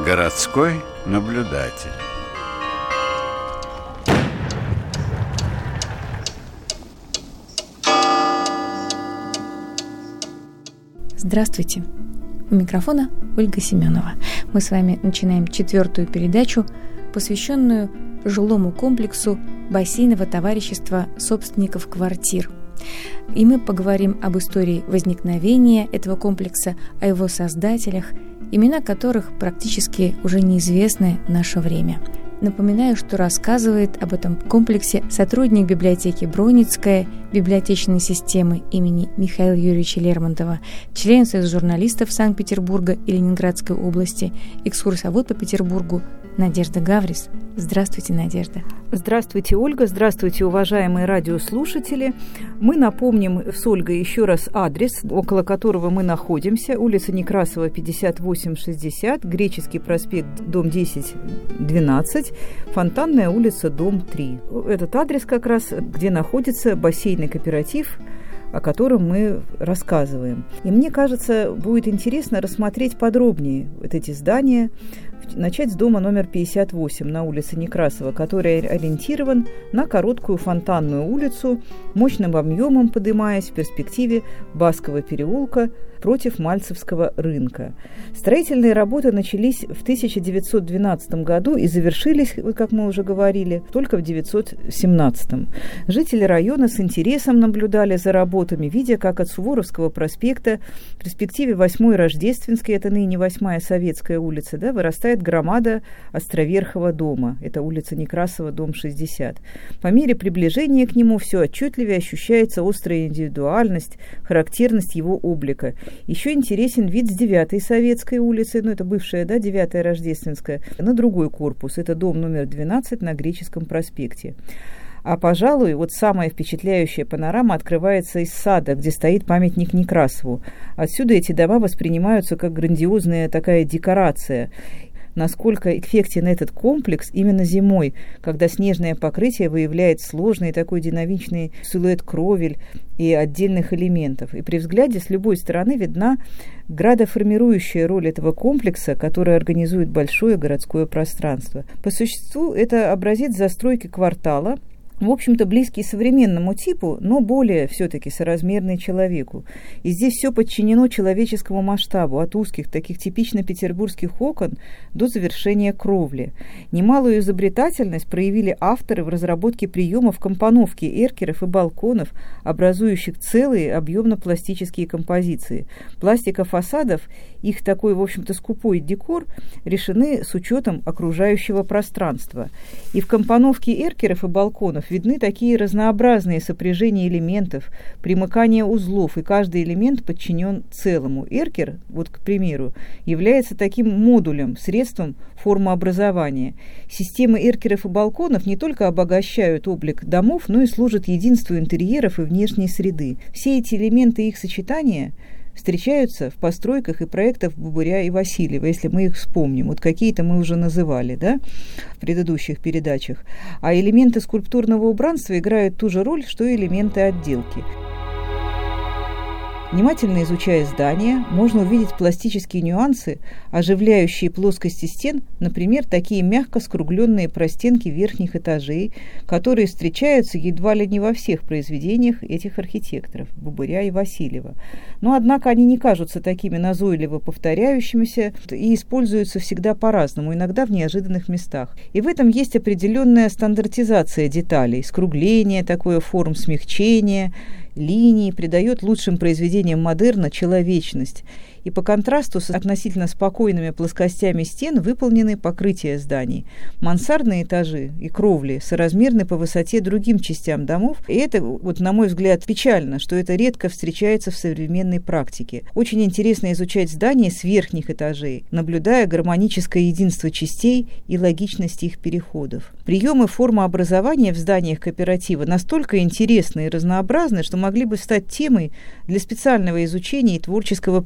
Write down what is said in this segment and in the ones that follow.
Городской наблюдатель. Здравствуйте! У микрофона Ольга Семенова. Мы с вами начинаем 4-ю передачу, посвященную жилому комплексу бассейнового товарищества собственников квартир. И мы поговорим об истории возникновения этого комплекса, о его создателях, имена которых практически уже неизвестны в наше время. Напоминаю, что рассказывает об этом комплексе сотрудник библиотеки Броницкая, библиотечной системы имени Михаила Юрьевича Лермонтова, член Союза журналистов Санкт-Петербурга и Ленинградской области, экскурсовод по Петербургу Надежда Гаврис. Здравствуйте, Надежда. Здравствуйте, Ольга. Здравствуйте, уважаемые радиослушатели. Мы напомним с Ольгой еще раз адрес, около которого мы находимся. Улица Некрасова, 58-60, Греческий проспект, дом 10-12, Фонтанная улица, дом 3. Этот адрес как раз, где находится бассейный кооператив, о котором мы рассказываем. И мне кажется, будет интересно рассмотреть подробнее вот эти здания. Начать с дома номер 58 на улице Некрасова, который ориентирован на короткую Фонтанную улицу, мощным объемом поднимаясь в перспективе Баскова переулка против Мальцевского рынка. Строительные работы начались в 1912 году и завершились, как мы уже говорили, только в 1917. Жители района с интересом наблюдали за работами, видя, как от Суворовского проспекта в перспективе 8-й Рождественской, это ныне 8-я Советская улица, вырастает громада Островерхого дома. Это улица Некрасова, дом 60. По мере приближения к нему все отчетливее ощущается острая индивидуальность, характерность его облика. Еще интересен вид с 9-й Советской улицы, это бывшая, 9-я Рождественская, на другой корпус. Это дом номер 12 на Греческом проспекте. А, пожалуй, самая впечатляющая панорама открывается из сада, где стоит памятник Некрасову. Отсюда эти дома воспринимаются как грандиозная такая декорация. Насколько эффектен этот комплекс именно зимой, когда снежное покрытие выявляет сложный такой динамичный силуэт кровель и отдельных элементов. И при взгляде с любой стороны видна градоформирующая роль этого комплекса, который организует большое городское пространство. По существу это образец застройки квартала, в общем-то, близкий современному типу, но более все-таки соразмерный человеку. И здесь все подчинено человеческому масштабу, от узких, таких типично петербургских окон до завершения кровли. Немалую изобретательность проявили авторы в разработке приемов компоновки эркеров и балконов, образующих целые объемно-пластические композиции. Пластика фасадов, их такой, в общем-то, скупой декор, решены с учетом окружающего пространства. И в компоновке эркеров и балконов видны такие разнообразные сопряжения элементов, примыкание узлов, и каждый элемент подчинен целому. Эркер, к примеру, является таким модулем, средством формообразования. Системы эркеров и балконов не только обогащают облик домов, но и служат единству интерьеров и внешней среды. Все эти элементы и их сочетания встречаются в постройках и проектах Бубыря и Васильева, если мы их вспомним. Какие-то мы уже называли, в предыдущих передачах. А элементы скульптурного убранства играют ту же роль, что и элементы отделки. Внимательно изучая здание, можно увидеть пластические нюансы, оживляющие плоскости стен, например, такие мягко скругленные простенки верхних этажей, которые встречаются едва ли не во всех произведениях этих архитекторов, Бубыря и Васильева. Но, однако, они не кажутся такими назойливо повторяющимися и используются всегда по-разному, иногда в неожиданных местах. И в этом есть определенная стандартизация деталей, скругление, такое форм смягчения, линии, придает лучшим произведениям модерна человечность. И по контрасту с относительно спокойными плоскостями стен выполнены покрытия зданий. Мансардные этажи и кровли соразмерны по высоте другим частям домов. И это, на мой взгляд, печально, что это редко встречается в современной практике. Очень интересно изучать здания с верхних этажей, наблюдая гармоническое единство частей и логичность их переходов. Приемы формообразования в зданиях кооператива настолько интересны и разнообразны, что могли бы стать темой для специального изучения и творческого применения.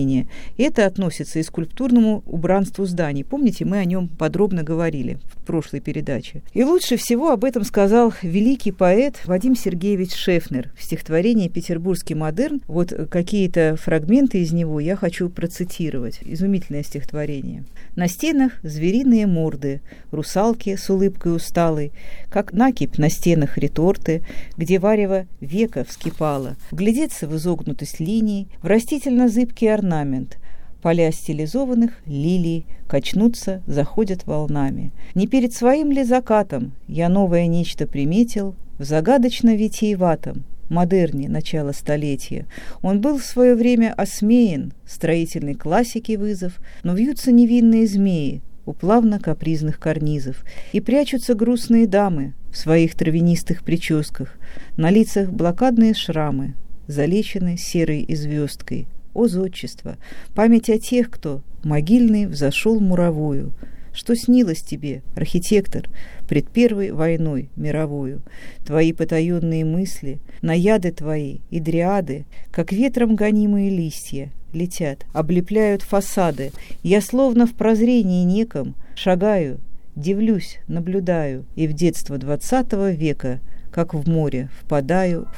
озеленения. Это относится и к скульптурному убранству зданий. Помните, мы о нем подробно говорили в прошлой передаче. И лучше всего об этом сказал великий поэт Вадим Сергеевич Шефнер в стихотворении «Петербургский модерн». Вот какие-то фрагменты из него я хочу процитировать. Изумительное стихотворение. «На стенах звериные морды, русалки с улыбкой усталой, как накипь на стенах реторты, где варево века вскипало. Вглядеться в изогнутость линий, в растительно-зыбкий орнамент, поля стилизованных лилий качнутся, заходят волнами. Не перед своим ли закатом я новое нечто приметил в загадочно-витиеватом модерне начала столетия? Он был в свое время осмеян, строительной классике вызов, но вьются невинные змеи у плавно-капризных карнизов, и прячутся грустные дамы в своих травянистых прическах, на лицах блокадные шрамы, залечены серой известкой. О, зодчество! Память о тех, кто могильный взошел муровою. Что снилось тебе, архитектор, пред первой войной мировою? Твои потаенные мысли, наяды твои и дриады, как ветром гонимые листья, летят, облепляют фасады. Я словно в прозрении неком шагаю, дивлюсь, наблюдаю, и в детство 20 века, как в море, впадаю.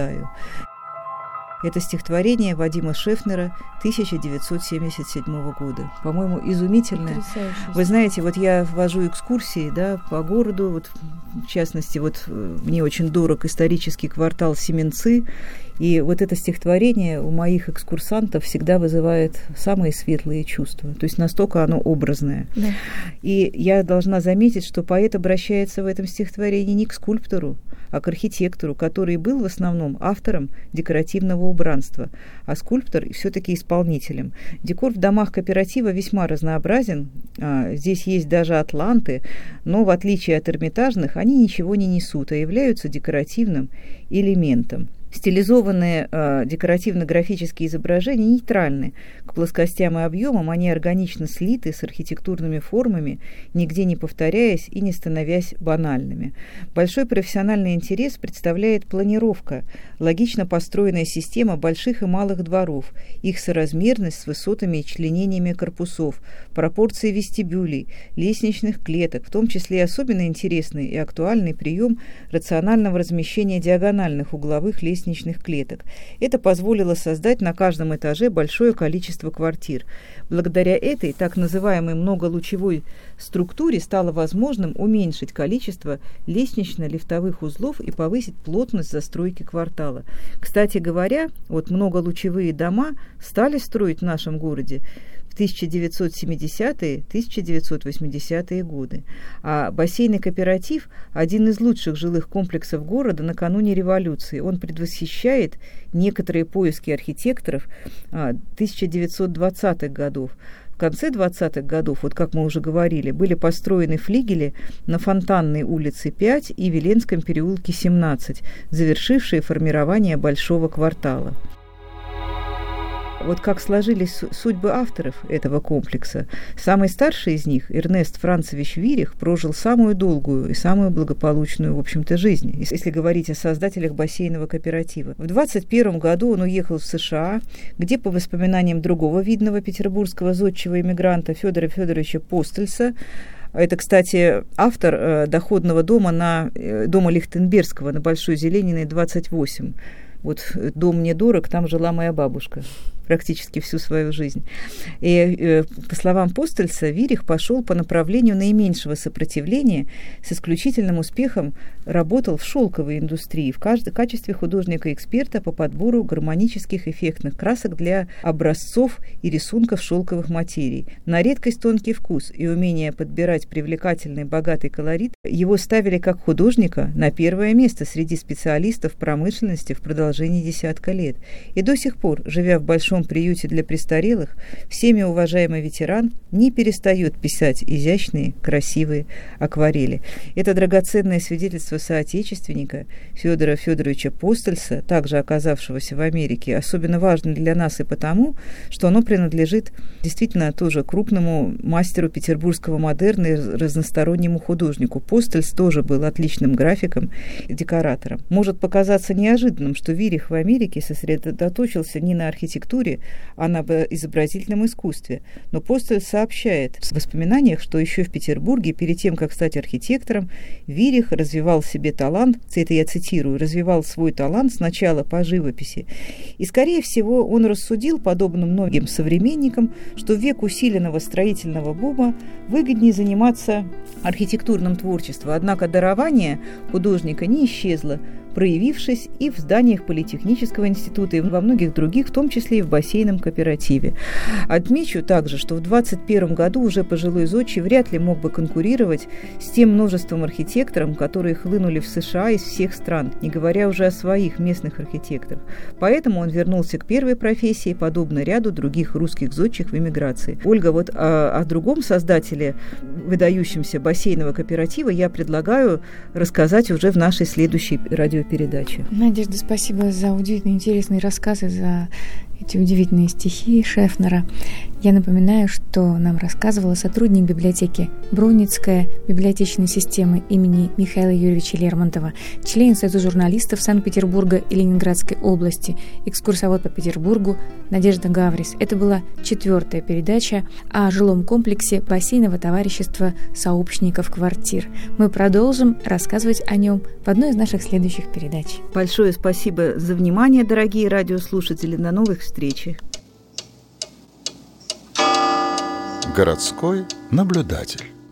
Это стихотворение Вадима Шефнера 1977 года. По-моему, изумительное. Потрясающе. Вы знаете, вот я вожу экскурсии, да, по городу, вот, в частности, вот мне очень дорог исторический квартал Семенцы, и вот это стихотворение у моих экскурсантов всегда вызывает самые светлые чувства. То есть настолько оно образное. Да. И я должна заметить, что поэт обращается в этом стихотворении не к скульптору, а к архитектору, который был в основном автором декоративного убранства, а скульптор все-таки исполнителем. Декор в домах кооператива весьма разнообразен. Здесь есть даже атланты, но в отличие от эрмитажных, они ничего не несут, а являются декоративным элементом. Стилизованные декоративно-графические изображения нейтральны к плоскостям и объемам, они органично слиты с архитектурными формами, нигде не повторяясь и не становясь банальными. Большой профессиональный интерес представляет планировка, логично построенная система больших и малых дворов, их соразмерность с высотами и членениями корпусов, пропорции вестибюлей, лестничных клеток, в том числе и особенно интересный и актуальный прием рационального размещения диагональных угловых лестничных клеток. Это позволило создать на каждом этаже большое количество квартир. Благодаря этой так называемой многолучевой структуре стало возможным уменьшить количество лестнично-лифтовых узлов и повысить плотность застройки квартала. Кстати говоря, вот многолучевые дома стали строить в нашем городе в 1970-е, 1980-е годы. А бассейный кооператив – один из лучших жилых комплексов города накануне революции. Он предвосхищает некоторые поиски архитекторов 1920-х годов. В конце 20-х годов, вот как мы уже говорили, были построены флигели на Фонтанной улице 5 и Веленском переулке 17, завершившие формирование большого квартала. Вот как сложились судьбы авторов этого комплекса. Самый старший из них, Эрнест Францевич Вирих, прожил самую долгую и самую благополучную, в общем-то, жизнь, если говорить о создателях бассейного кооператива. В 21 году он уехал в США, где, по воспоминаниям другого видного петербургского зодчего эмигранта Федора Федоровича Постельса, это, кстати, автор доходного дома дома Лихтенбергского на Большой Зелениной, 28. Вот дом мне дорог, там жила моя бабушка практически всю свою жизнь. И, по словам Постельса, Вирих пошел по направлению наименьшего сопротивления, с исключительным успехом работал в шелковой индустрии в качестве художника-эксперта по подбору гармонических эффектных красок для образцов и рисунков шелковых материй. На редкость тонкий вкус и умение подбирать привлекательный богатый колорит его ставили как художника на первое место среди специалистов промышленности в продолжении десятка лет. И до сих пор, живя в большом приюте для престарелых, всеми уважаемый ветеран не перестает писать изящные, красивые акварели. Это драгоценное свидетельство соотечественника Федора Федоровича Постельса, также оказавшегося в Америке, особенно важно для нас и потому, что оно принадлежит действительно тоже крупному мастеру петербургского модерна и разностороннему художнику. Постельс тоже был отличным графиком и декоратором. Может показаться неожиданным, что Вирих в Америке сосредоточился не на архитектуре, а на изобразительном искусстве, но просто сообщает в воспоминаниях, что еще в Петербурге, перед тем, как стать архитектором, Вирих развивал в себе талант, это я цитирую, развивал свой талант сначала по живописи. И, скорее всего, он рассудил, подобно многим современникам, что в век усиленного строительного бума выгоднее заниматься архитектурным творчеством. Однако дарование художника не исчезло, проявившись и в зданиях Политехнического института, и во многих других, в том числе и в бассейном кооперативе. Отмечу также, что в 2021 году уже пожилой зодчий вряд ли мог бы конкурировать с тем множеством архитекторов, которые хлынули в США из всех стран, не говоря уже о своих местных архитекторах. Поэтому он вернулся к первой профессии, подобно ряду других русских зодчих в эмиграции. Ольга, вот о другом создателе выдающемся бассейного кооператива я предлагаю рассказать уже в нашей следующей радиопередаче. Надежда, спасибо за удивительно интересные рассказы, за эти удивительные стихи Шефнера. Я напоминаю, что нам рассказывала сотрудник библиотеки Броницкая библиотечной системы имени Михаила Юрьевича Лермонтова, член Союза журналистов Санкт-Петербурга и Ленинградской области, экскурсовод по Петербургу Надежда Гаврис. Это была 4-я передача о жилом комплексе бассейного товарищества сообщников квартир. Мы продолжим рассказывать о нем в одной из наших следующих передач. Большое спасибо за внимание, дорогие радиослушатели. До новых встреч. Городской наблюдатель.